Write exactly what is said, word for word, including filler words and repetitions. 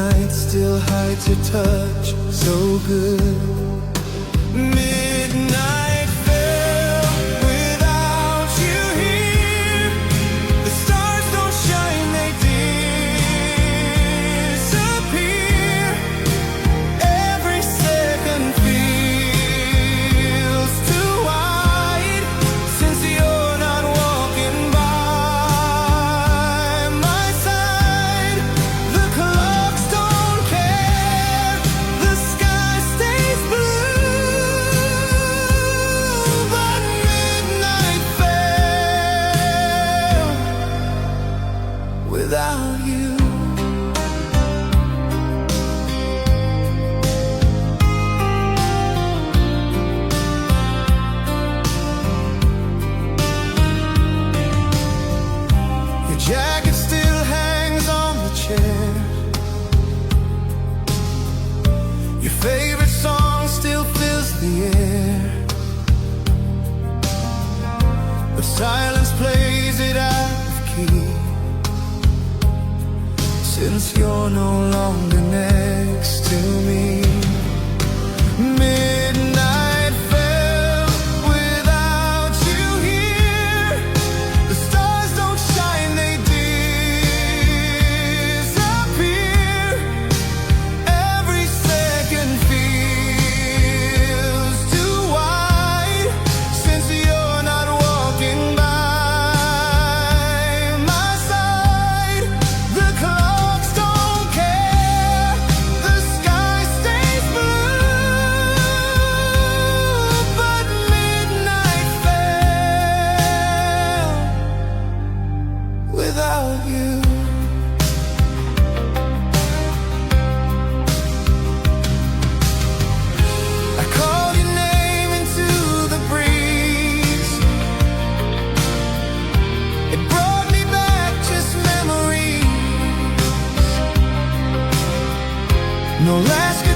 Midnight still hides your touch so good. Midnight fell without you here. The stars don't shine, they disappear. Every second feels too wide since you're not walking by my side. The clocks don't care, the sky stays blue, but midnight fell without you. Your jacket still hangs on the chair. Your favorite song still fills the air, but silence plays it out of key since you're no longer next to me. Midnight fell without you here. The stars don't shine, they disappear. Every second feels too wide since you're not walking by my side. The clocks don't care, the sky stays blue, but midnight fell without you. I called your name into the breeze. It brought me back just memories. No last